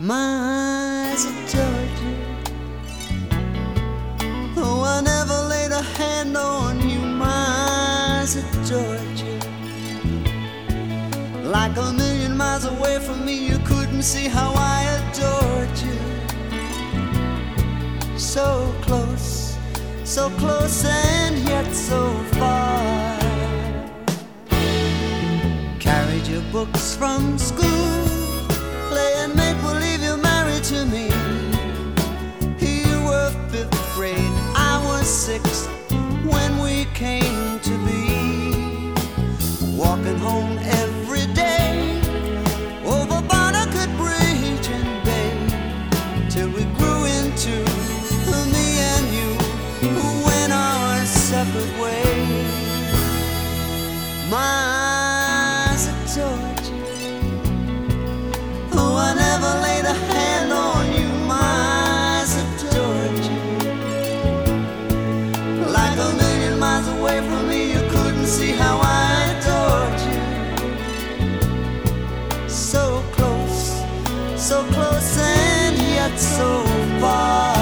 My eyes adored you, though I never laid a hand on you. My eyes adored you. Like a million miles away from me, you couldn't see how I adored you. So close and yet so far. Carried your books from school, playing make-believe you're married to me. You were 5th grade, I was 6th when we came to be. Walking home every day over Barnegat Bridge and Bay, till we grew into me and you, who went our separate ways. My eyes adored you, though I never laid a hand on you. My eyes adored you. Like a million miles away from me, you couldn't see how I adored you. So close and yet so far.